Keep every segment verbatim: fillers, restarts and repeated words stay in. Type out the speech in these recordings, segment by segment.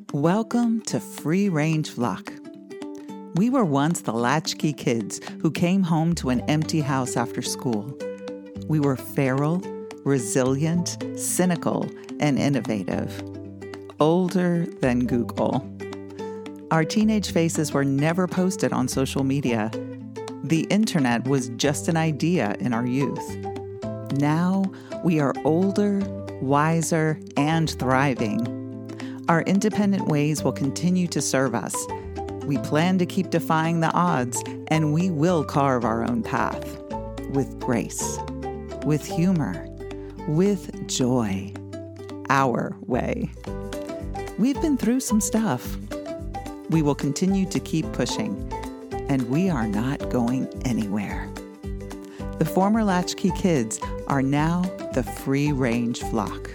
Welcome to Free Range Flock. We were once the latchkey kids who came home to an empty house after school. We were feral, resilient, cynical, and innovative. Older than Google. Our teenage faces were never posted on social media. The internet was just an idea in our youth. Now we are older, wiser, and thriving. Our independent ways will continue to serve us. We plan to keep defying the odds, and we will carve our own path with grace, with humor, with joy, our way. We've been through some stuff. We will continue to keep pushing, and we are not going anywhere. The former latchkey kids are now the free range flock.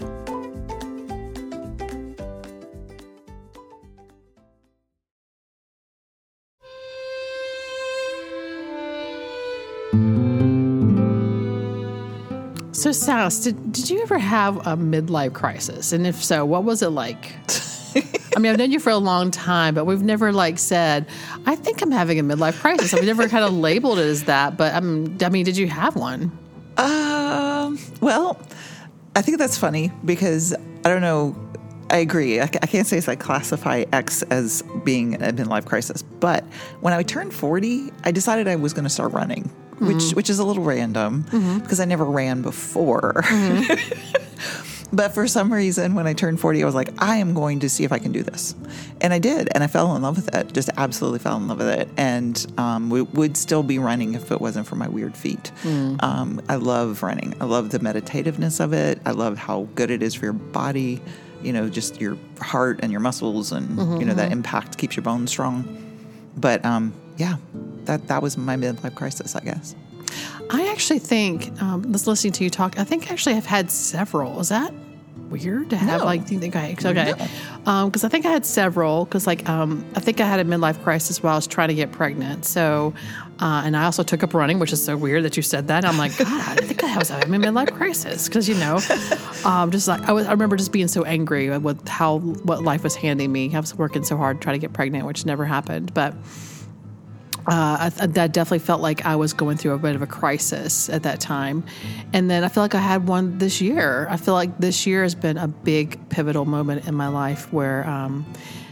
So, Sass, did, did you ever have a midlife crisis? And if so, what was it like? I mean, I've known you for a long time, but we've never like said, I think I'm having a midlife crisis. We've never kind of labeled it as that. But um, I mean, did you have one? Um. Well, I think that's funny because I don't know. I agree. I, I can't say I classify X as being a midlife crisis. But when I turned forty, I decided I was going to start running. Mm-hmm. Which which is a little random mm-hmm. because I never ran before. Mm-hmm. But for some reason, when I turned forty, I was like, I am going to see if I can do this. And I did. And I fell in love with it. Just absolutely fell in love with it. And um, we would still be running if it wasn't for my weird feet. Mm. Um, I love running. I love the meditativeness of it. I love how good it is for your body. You know, just your heart and your muscles and, mm-hmm, you know, that impact keeps your bones strong. But, um, yeah, that, that was my midlife crisis, I guess. I actually think, um, just listening to you talk, I think actually I've had several. Is that weird to have, no. like, do you think I, okay. Because no. um, I think I had several, because, like, um, I think I had a midlife crisis while I was trying to get pregnant. So, uh, and I also took up running, which is so weird that you said that. I'm like, God, I think I was having a midlife crisis. Because, you know, um, just like, I, was, I remember just being so angry with how, what life was handing me. I was working so hard to try to get pregnant, which never happened. But Uh, I, that definitely felt like I was going through a bit of a crisis at that time. And then I feel like I had one this year. I feel like this year has been a big pivotal moment in my life where um,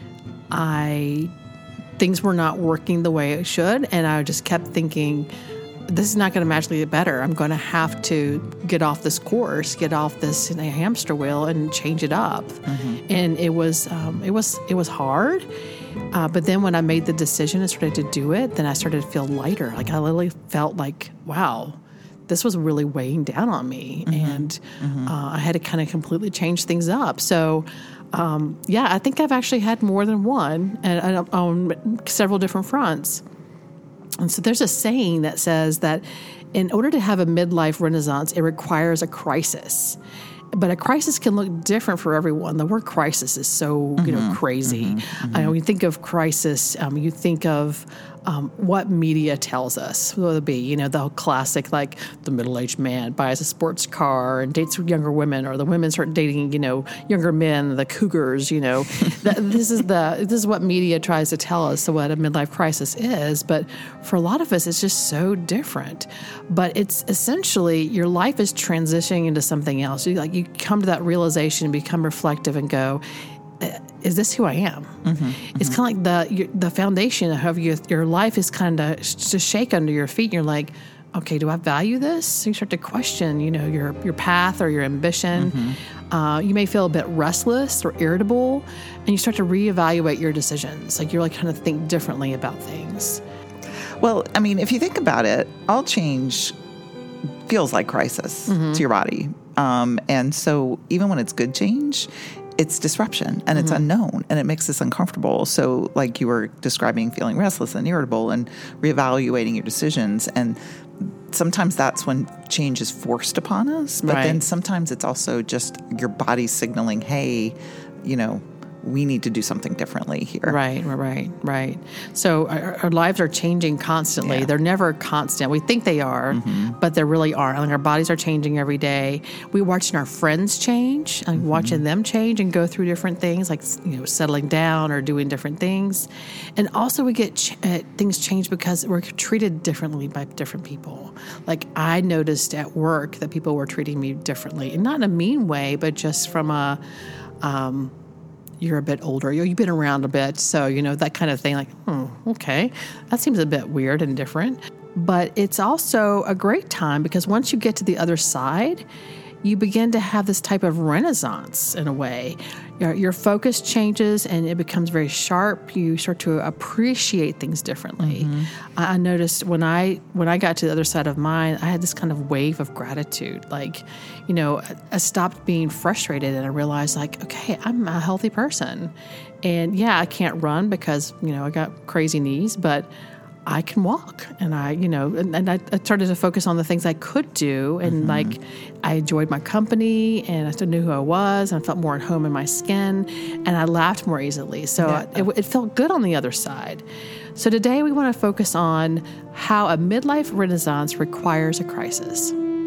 I things were not working the way it should. And I just kept thinking, this is not going to magically get better. I'm going to have to get off this course, get off this you know, hamster wheel and change it up. Mm-hmm. And it was, um, it was, it was hard. Uh, but then when I made the decision and started to do it, then I started to feel lighter. Like I literally felt like, wow, this was really weighing down on me. Mm-hmm. And mm-hmm. Uh, I had to kind of completely change things up. So, um, yeah, I think I've actually had more than one and, and on several different fronts. And so there's a saying that says that in order to have a midlife renaissance, it requires a crisis. But a crisis can look different for everyone. The word crisis is so, you know, mm-hmm, crazy. Mm-hmm, mm-hmm. I know when you think of crisis, um, you think of um, what media tells us. What would it be? You know, the classic, like the middle-aged man buys a sports car and dates younger women, or the women start dating, you know, younger men, the cougars. You know, this is the this is what media tries to tell us what a midlife crisis is. But for a lot of us, it's just so different. But it's essentially your life is transitioning into something else. You like you come to that realization, become reflective, and go, is this who I am? Mm-hmm, it's mm-hmm. kind of like the your, the foundation of your, your life is kind of to shake under your feet. And you're like, okay, do I value this? So you start to question, you know, your your path or your ambition. Mm-hmm. Uh, you may feel a bit restless or irritable, and you start to reevaluate your decisions. Like you're like kind of think differently about things. Well, I mean, if you think about it, all change feels like crisis mm-hmm. to your body. Um, and so even when it's good change, it's disruption and mm-hmm. it's unknown and it makes us uncomfortable. So like you were describing feeling restless and irritable and reevaluating your decisions. And sometimes that's when change is forced upon us. But right. then sometimes it's also just your body signaling, hey, you know, we need to do something differently here. Right, right, right. So our, our lives are changing constantly. Yeah. They're never constant. We think they are, mm-hmm. but they really aren't. Like our bodies are changing every day. We're watching our friends change and mm-hmm. watching them change and go through different things, like, you know, settling down or doing different things. And also we get ch- uh, things change because we're treated differently by different people. Like I noticed at work that people were treating me differently, and not in a mean way, but just from a... Um, you're a bit older, you've been around a bit, so, you know, that kind of thing, like, hmm, okay, that seems a bit weird and different. But it's also a great time because once you get to the other side, you begin to have this type of renaissance in a way. Your, your focus changes and it becomes very sharp. You start to appreciate things differently. Mm-hmm. I, I noticed when I when I got to the other side of mine, I had this kind of wave of gratitude. Like, you know, I, I stopped being frustrated and I realized, like, okay, I'm a healthy person. And yeah, I can't run because, you know, I got crazy knees, but I can walk. And I, you know, and, and I, I started to focus on the things I could do. And mm-hmm. like, I enjoyed my company and I still knew who I was and I felt more at home in my skin and I laughed more easily. So yeah. it, it felt good on the other side. So today we want to focus on how a midlife renaissance requires a crisis.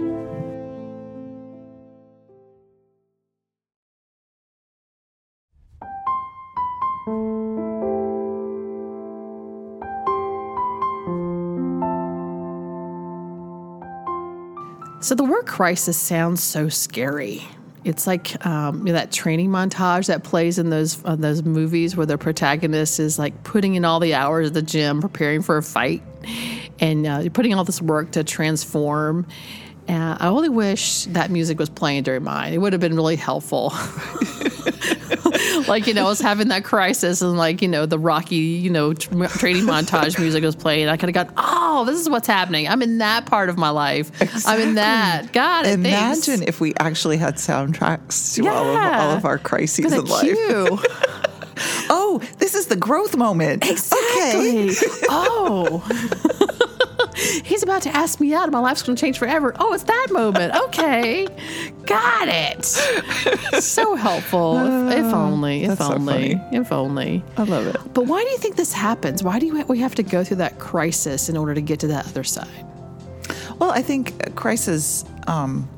So the word crisis sounds so scary. It's like um, you know, that training montage that plays in those uh, those movies where the protagonist is like putting in all the hours at the gym, preparing for a fight, and uh, you're putting all this work to transform. Uh, I only wish that music was playing during mine. It would have been really helpful. Like, you know, I was having that crisis and like, you know, the Rocky, you know, tra- training montage music was playing. I could have gone, oh, this is what's happening. I'm in that part of my life. Exactly. I'm in that. Got it. Imagine thanks. if we actually had soundtracks to yeah. all of all of our crises in life. Oh, this is the growth moment. Exactly. Okay. Oh. He's about to ask me out. My life's going to change forever. Oh, it's that moment. Okay. Got it. So helpful. Uh, if, if only. If only. So if only. I love it. But why do you think this happens? Why do you, we have to go through that crisis in order to get to that other side? Well, I think a crisis um,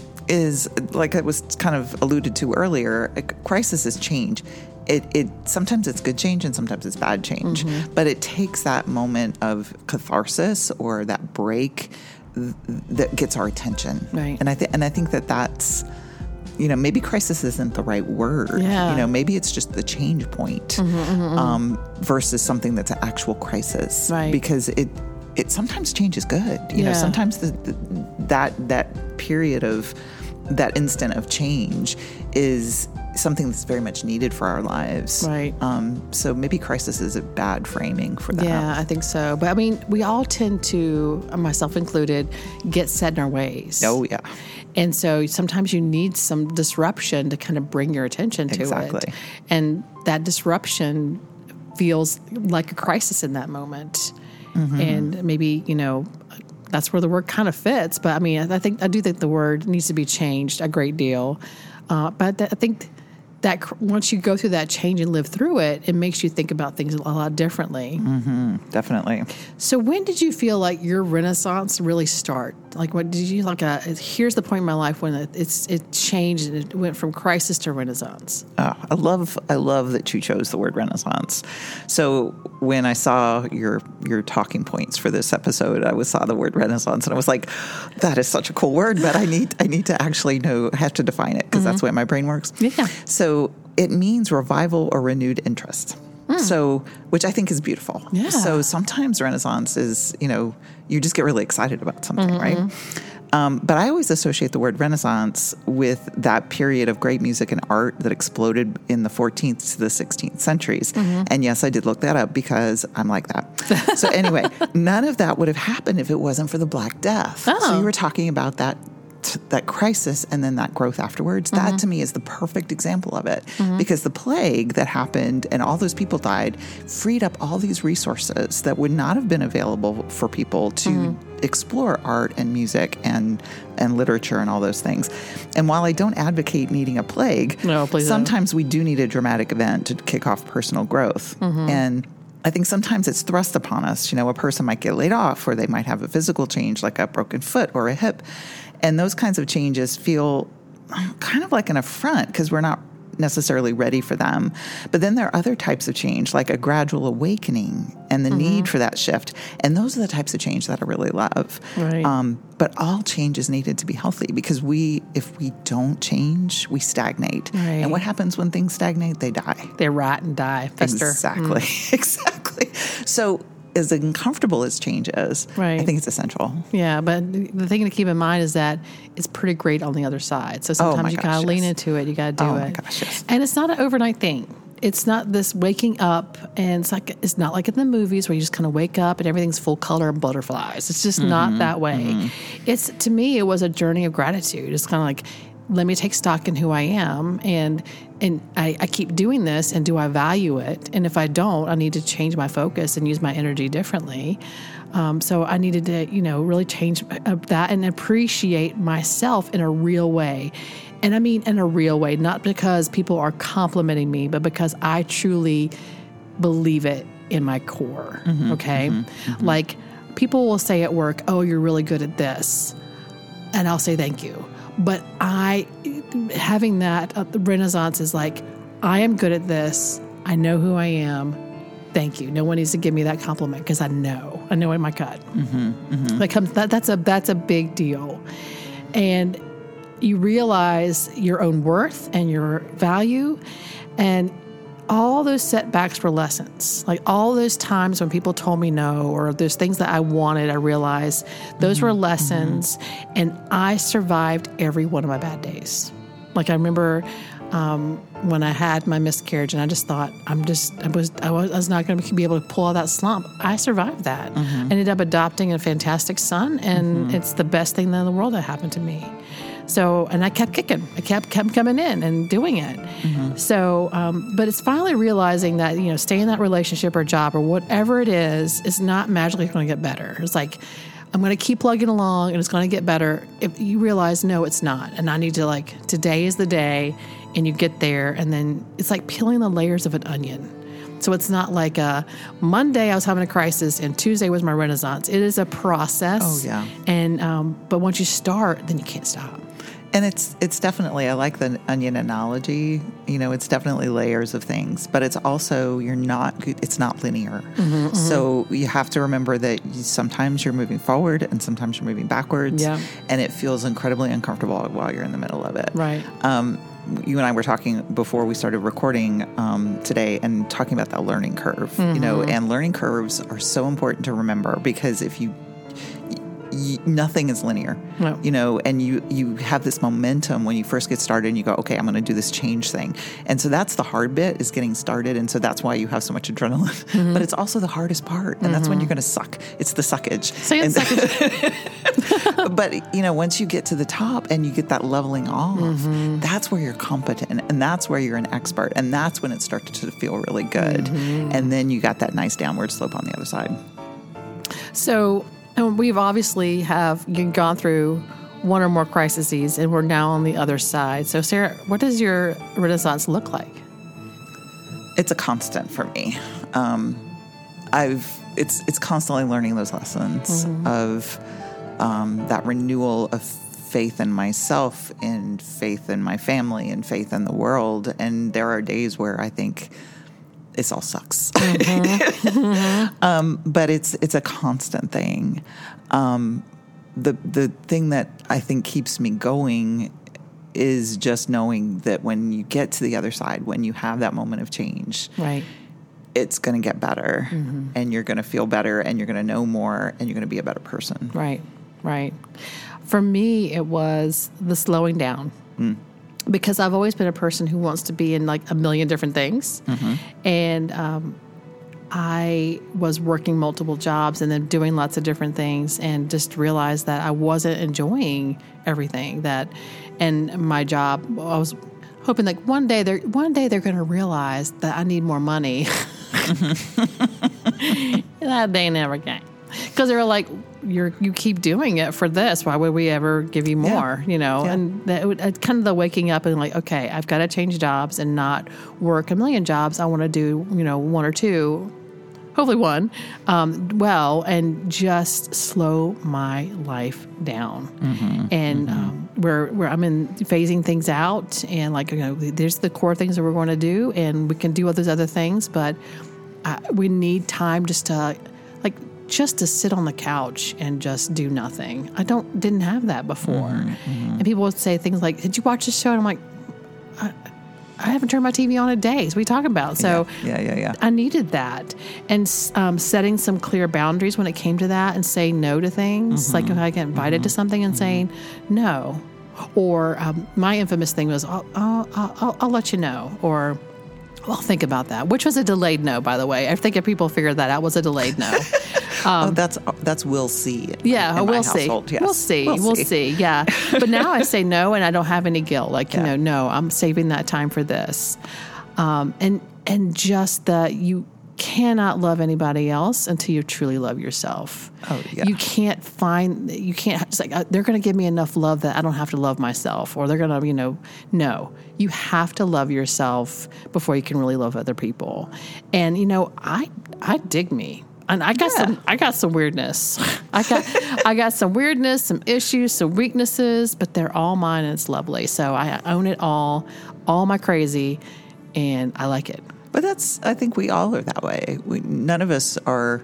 is, like I was kind of alluded to earlier, a crisis is change. It, it sometimes it's good change and sometimes it's bad change, mm-hmm. but it takes that moment of catharsis or that break th- that gets our attention. Right. And I think and I think that that's, you know, maybe crisis isn't the right word. Yeah. You know, maybe it's just the change point mm-hmm, mm-hmm. Um, versus something that's an actual crisis. Right. Because it it sometimes change is good. You yeah. know, sometimes the, the, that that period of that instant of change is something that's very much needed for our lives. Right. Um, so maybe crisis is a bad framing for that. Yeah, I think so. But I mean, we all tend to, myself included, get set in our ways. Oh, yeah. And so sometimes you need some disruption to kind of bring your attention to exactly. it. And that disruption feels like a crisis in that moment. Mm-hmm. And maybe, you know, that's where the word kind of fits. But I mean, I think I do think the word needs to be changed a great deal. Uh, but I think that once you go through that change and live through it, it makes you think about things a lot differently. Mm-hmm, definitely. So when did you feel like your renaissance really start? Like, what did you like? A, here's the point in my life when it, it's it changed and it went from crisis to renaissance. Oh, I love I love that you chose the word renaissance. So when I saw your your talking points for this episode, I was saw the word renaissance and I was like, that is such a cool word, but I need I need to actually know have to define it because mm-hmm. that's the way my brain works. Yeah. So it means revival or renewed interest. Mm. So, which I think is beautiful. Yeah. So sometimes Renaissance is, you know, you just get really excited about something, mm-hmm. right? Um, but I always associate the word Renaissance with that period of great music and art that exploded in the fourteenth to the sixteenth centuries. Mm-hmm. And yes, I did look that up because I'm like that. So anyway, none of that would have happened if it wasn't for the Black Death. Oh. So you were talking about that that crisis and then that growth afterwards. Mm-hmm. That to me is the perfect example of it mm-hmm. because the plague that happened and all those people died freed up all these resources that would not have been available for people to mm-hmm. explore art and music and and literature and all those things. And while I don't advocate needing a plague, no, please sometimes don't. we do need a dramatic event to kick off personal growth. Mm-hmm. And I think sometimes it's thrust upon us. You know, a person might get laid off, or they might have a physical change like a broken foot or a hip. And those kinds of changes feel kind of like an affront because we're not necessarily ready for them. But then there are other types of change, like a gradual awakening and the mm-hmm. need for that shift. And those are the types of change that I really love. Right. Um, but all change is needed to be healthy, because we, if we don't change, we stagnate. Right. And what happens when things stagnate? They die. They rot and die. Fester. Exactly. Mm. Exactly. So as uncomfortable as change is, right. I think it's essential. Yeah, but the thing to keep in mind is that it's pretty great on the other side. So sometimes oh you gosh, got to yes. lean into it. You got to do oh it. My gosh, yes. And it's not an overnight thing. It's not this waking up, and it's like it's not like in the movies where you just kind of wake up and everything's full color and butterflies. It's just mm-hmm. not that way. Mm-hmm. It's to me, it was a journey of gratitude. It's kind of like, let me take stock in who I am, and and I, I keep doing this, and do I value it? And if I don't, I need to change my focus and use my energy differently. Um, so I needed to, you know, really change that and appreciate myself in a real way. And I mean in a real way, not because people are complimenting me, but because I truly believe it in my core, mm-hmm, okay? Mm-hmm, mm-hmm. Like, people will say at work, oh, you're really good at this. And I'll say thank you. But I, having that uh, renaissance is like, I am good at this. I know who I am. Thank you. No one needs to give me that compliment, because I know. I know in my gut. Mm-hmm, mm-hmm. That comes. That, that's a that's a big deal. And you realize your own worth and your value, and all those setbacks were lessons. Like all those times when people told me no, or those things that I wanted, I realized those mm-hmm. were lessons, mm-hmm. and I survived every one of my bad days. Like I remember um, when I had my miscarriage, and I just thought, I'm just, I was, I was, I was not going to be able to pull out that slump. I survived that. Mm-hmm. Ended up adopting a fantastic son, and mm-hmm. it's the best thing in the world that happened to me. So, and I kept kicking. I kept kept coming in and doing it. Mm-hmm. So, um, but it's finally realizing that, you know, staying in that relationship or job or whatever it is, is not magically going to get better. It's like, I'm going to keep plugging along and it's going to get better. If you realize, no, it's not. And I need to, like, today is the day, and you get there, and then it's like peeling the layers of an onion. So it's not like a Monday I was having a crisis and Tuesday was my renaissance. It is a process. Oh, yeah. And, um, but once you start, then you can't stop. And it's it's definitely, I like the onion analogy. You know, it's definitely layers of things, but it's also, you're not, it's not linear. Mm-hmm, mm-hmm. So you have to remember that you, sometimes you're moving forward and sometimes you're moving backwards. Yeah. And it feels incredibly uncomfortable while you're in the middle of it. Right. Um, you and I were talking before we started recording um, today, and talking about that learning curve, mm-hmm. you know, and learning curves are so important to remember, because if you, y- nothing is linear, no. you know, and you, you have this momentum when you first get started, and you go, okay, I'm going to do this change thing. And so that's the hard bit, is getting started. And so that's why you have so much adrenaline, mm-hmm. but it's also the hardest part. And mm-hmm. that's when you're going to suck. It's the suckage. Say it, suckage. But, you know, once you get to the top and you get that leveling off, mm-hmm. that's where you're competent, and that's where you're an expert. And that's when it starts to feel really good. Mm-hmm. And then you got that nice downward slope on the other side. So we've obviously have gone through one or more crises, and we're now on the other side. So, Sarah, what does your renaissance look like? It's a constant for me. Um, I've it's it's constantly learning those lessons mm-hmm. of um, that renewal of faith in myself, and faith in my family, and faith in the world. And there are days where I think this all sucks. Mm-hmm. mm-hmm. um, but it's it's a constant thing. Um, the the thing that I think keeps me going is just knowing that when you get to the other side, when you have that moment of change, right, it's going to get better, mm-hmm. and you're going to feel better, and you're going to know more, and you're going to be a better person. Right, right. For me, it was the slowing down. Mm. Because I've always been a person who wants to be in like a million different things. Mm-hmm. And um, I was working multiple jobs and then doing lots of different things, and just realized that I wasn't enjoying everything that, and my job, I was hoping like one day they're, one day they're going to realize that I need more money. That day never came. Because they were like, you're you keep doing it for this. Why would we ever give you more? Yeah. You know, Yeah. and that would, uh, kind of the waking up and like, okay, I've got to change jobs and not work a million jobs. I want to do, you know, one or two, hopefully one, um, well, and just slow my life down. Mm-hmm. And mm-hmm. Um, where where I'm in phasing things out, and like, you know, there's the core things that we're going to do, and we can do all those other things, but uh, we need time just to like. just to sit on the couch and just do nothing. I don't didn't have that before. Mm-hmm, mm-hmm. And people would say things like, did you watch this show? And I'm like, I, I haven't turned my T V on in days. What are you talking about? So yeah, yeah, yeah. yeah. I needed that. And um, setting some clear boundaries when it came to that and saying no to things. Mm-hmm, like if I get invited mm-hmm, to something and mm-hmm. saying no. Or um, my infamous thing was, I'll, I'll, I'll, I'll let you know. Or I'll think about that, which was a delayed no, by the way. I think if people figured that out, was a delayed no. Um, oh, that's that's we'll see. In yeah, my, in we'll my see. Household, yes. We'll see. We'll, we'll see. see. Yeah. But now I say no, and I don't have any guilt. Like, you yeah. know, no, I'm saving that time for this. Um, and and just that you cannot love anybody else until you truly love yourself. Oh, yeah. You can't find, you can't, it's like, uh, they're going to give me enough love that I don't have to love myself, or they're going to, you know, no. You have to love yourself before you can really love other people. And, you know, I I dig me. And I got yeah. some I got some weirdness. I got I got some weirdness, some issues, some weaknesses, but they're all mine and it's lovely. So I own it all, all my crazy, and I like it. But that's, I think we all are that way. We, none of us are.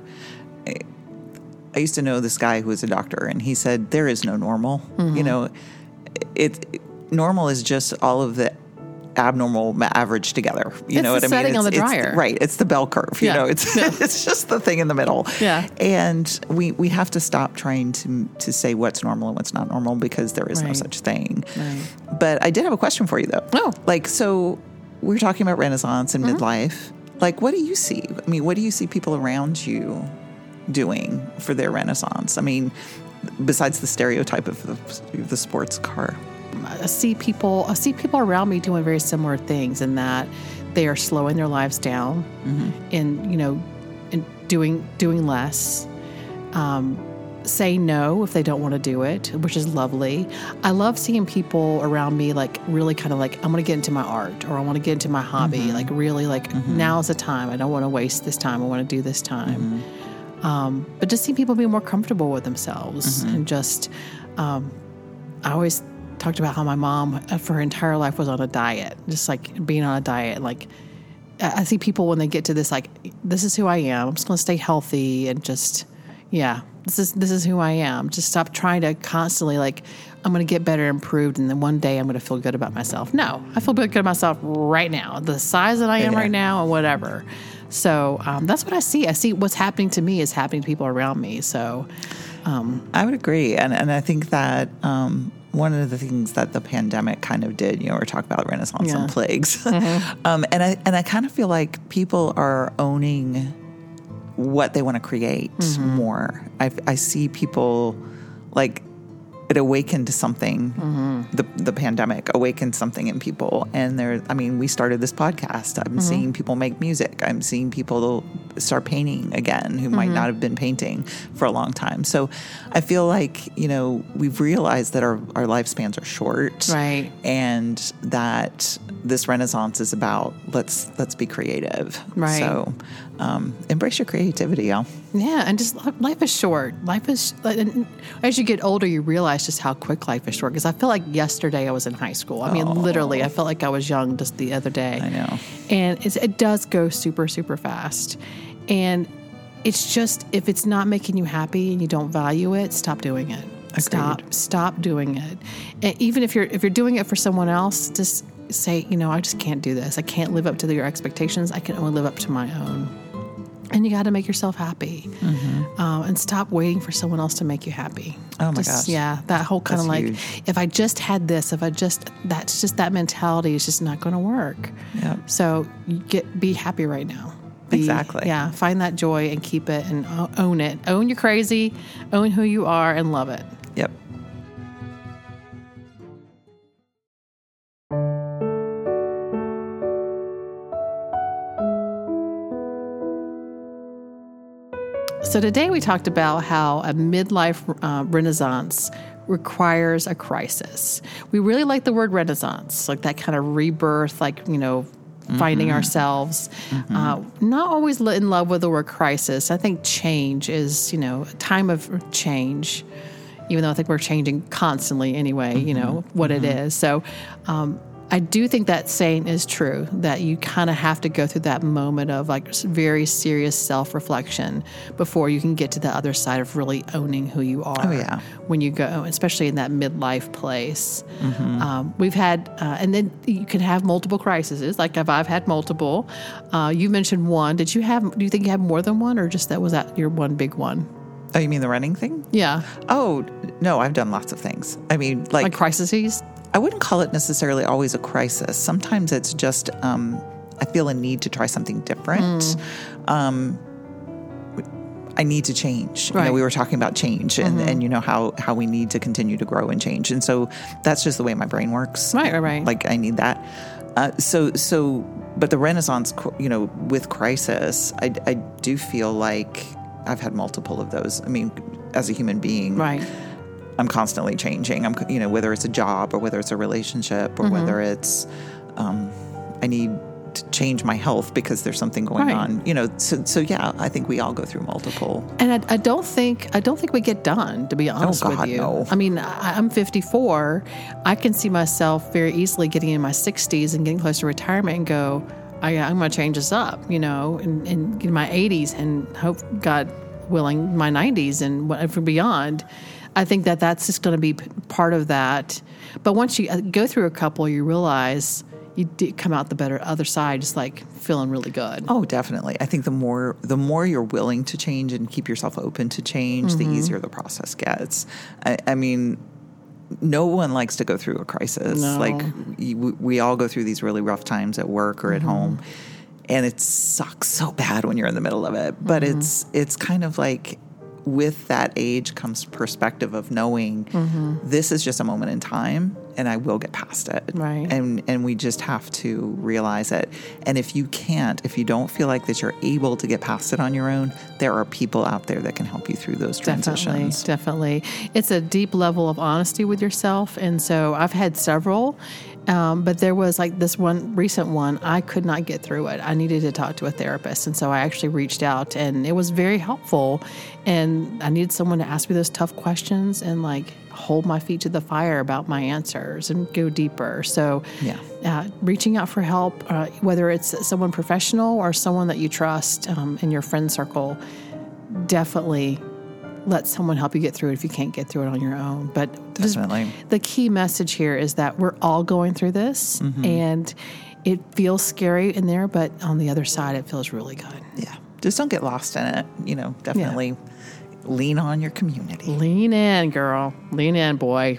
I used to know this guy who was a doctor, and he said there is no normal. Mm-hmm. You know, it, it normal is just all of the abnormal average together. You it's know what I mean? Setting it's, on the it's, dryer. Right. It's the bell curve. You yeah. know, it's yeah. it's just the thing in the middle. Yeah. And we, we have to stop trying to to say what's normal and what's not normal, because there is right. no such thing. Right. But I did have a question for you, though. Oh. Like, so we were talking about Renaissance and mm-hmm. midlife. Like, what do you see? I mean, what do you see people around you doing for their Renaissance? I mean, besides the stereotype of the, the sports car. I see people. I see people around me doing very similar things, in that they are slowing their lives down, mm-hmm. and you know, and doing doing less. Um, say no if they don't want to do it, which is lovely. I love seeing people around me like really kind of like, I'm going to get into my art, or I want to get into my hobby. Mm-hmm. Like really like mm-hmm. now's the time. I don't want to waste this time. I want to do this time. Mm-hmm. Um, but just seeing people be more comfortable with themselves mm-hmm. and just, um, I always talked about how my mom for her entire life was on a diet, just like being on a diet. Like I see people when they get to this, like, this is who I am. I'm just going to stay healthy and just, yeah, this is, this is who I am. Just stop trying to constantly like, I'm going to get better, improved, and then one day I'm going to feel good about myself. No, I feel good about myself right now, the size that I am yeah. right now, or whatever. So um, that's what I see. I see what's happening to me is happening to people around me. So um, I would agree. And, and I think that, um, one of the things that the pandemic kind of did, you know, we're talking about Renaissance yeah. and plagues. Mm-hmm. um, and I and I kind of feel like people are owning what they want to create mm-hmm. more. I, I see people like it awakened something. Mm-hmm. The the pandemic awakened something in people, and there. I mean, we started this podcast. I'm mm-hmm. seeing people make music. I'm seeing people start painting again who mm-hmm. might not have been painting for a long time. So, I feel like you know we've realized that our our lifespans are short, right? And that this Renaissance is about let's let's be creative, right? So, um, embrace your creativity, y'all. Yeah, and just life is short. Life is, and as you get older, you realize just how quick life is short. Because I feel like yesterday I was in high school. I mean, oh. literally, I felt like I was young just the other day. I know. And it's, it does go super, super fast. And it's just, if it's not making you happy and you don't value it, stop doing it. Agreed. Stop, stop doing it. And even if you're if you're doing it for someone else, just say, you know, I just can't do this. I can't live up to your expectations. I can only live up to my own. And you got to make yourself happy, mm-hmm. um, and stop waiting for someone else to make you happy. Oh my just, gosh! Yeah, that whole kind of like, huge. If I just had this, if I just that's just that mentality is just not going to work. Yep. So you get be happy right now. Be, exactly. Yeah, find that joy and keep it and own it. Own your crazy, own who you are, and love it. Yep. So today we talked about how a midlife uh, renaissance requires a crisis. We really like the word renaissance, like that kind of rebirth, like, you know, finding mm-hmm. ourselves. Mm-hmm. Uh, not always in love with the word crisis. I think change is, you know, a time of change, even though I think we're changing constantly anyway, mm-hmm. you know, what mm-hmm. it is. So um, I do think that saying is true, that you kind of have to go through that moment of like very serious self-reflection before you can get to the other side of really owning who you are. Oh, yeah. When you go, especially in that midlife place. Mm-hmm. Um, we've had, uh, and then you can have multiple crises. Like if I've had multiple, uh, you mentioned one. Did you have, do you think you have more than one, or just that was that your one big one? Oh, you mean the running thing? Yeah. Oh, no, I've done lots of things. I mean, like... Like crises? I wouldn't call it necessarily always a crisis. Sometimes it's just, um, I feel a need to try something different. Mm. Um, I need to change. Right. You know, we were talking about change and, mm-hmm. and you know, how, how we need to continue to grow and change. And so that's just the way my brain works. Right, right, right. Like I need that. Uh, so, so, but the Renaissance, you know, with crisis, I, I do feel like I've had multiple of those. I mean, as a human being. Right. I'm constantly changing. I'm, you know, whether it's a job or whether it's a relationship or mm-hmm. whether it's, um, I need to change my health because there's something going right. on, you know, so, so yeah, I think we all go through multiple. And I, I don't think, I don't think we get done, to be honest oh, God, with you. No. I mean, I, I'm fifty-four. I can see myself very easily getting in my sixties and getting close to retirement and go, I, I'm going to change this up, you know, and, and in my eighties and hope, God willing, my nineties and whatever beyond. I think that that's just going to be part of that. But once you go through a couple, you realize you did come out the better other side, just like feeling really good. Oh, definitely. I think the more the more you're willing to change and keep yourself open to change, mm-hmm. the easier the process gets. I, I mean, no one likes to go through a crisis. No. Like you, we all go through these really rough times at work or mm-hmm. at home, and it sucks so bad when you're in the middle of it. But mm-hmm. it's it's kind of like, with that age comes perspective of knowing mm-hmm. this is just a moment in time and I will get past it. Right. And and we just have to realize it. And if you can't, if you don't feel like that you're able to get past it on your own, there are people out there that can help you through those transitions. Definitely, definitely. It's a deep level of honesty with yourself. And so I've had several. Um, but there was like this one recent one, I could not get through it. I needed to talk to a therapist. And so I actually reached out and it was very helpful. And I needed someone to ask me those tough questions and like hold my feet to the fire about my answers and go deeper. So yeah. uh, reaching out for help, uh, whether it's someone professional or someone that you trust um, in your friend circle, definitely let someone help you get through it if you can't get through it on your own. But definitely, the key message here is that we're all going through this, mm-hmm. and it feels scary in there, but on the other side, it feels really good. Yeah. Just don't get lost in it. You know, definitely yeah. lean on your community. Lean in, girl. Lean in, boy.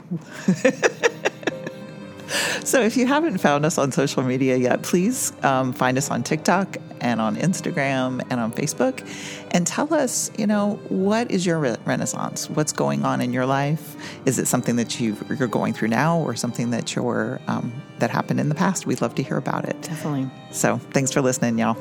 So if you haven't found us on social media yet, please um, find us on TikTok and on Instagram and on Facebook and tell us, you know, what is your re- renaissance? What's going on in your life? Is it something that you've, you're going through now or something that you're um, that happened in the past? We'd love to hear about it. Definitely. So thanks for listening, y'all.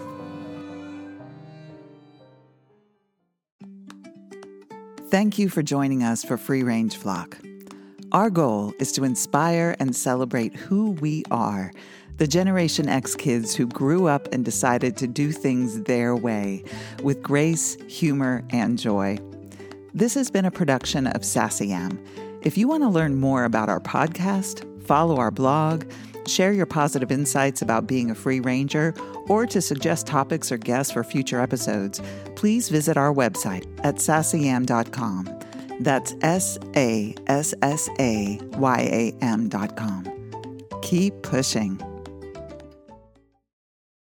Thank you for joining us for Free Range Flock. Our goal is to inspire and celebrate who we are, the Generation X kids who grew up and decided to do things their way, with grace, humor, and joy. This has been a production of Sassy Am. If you want to learn more about our podcast, follow our blog, share your positive insights about being a free ranger, or to suggest topics or guests for future episodes, please visit our website at sassy am dot com. That's S A S S A Y A M dot com. Keep pushing.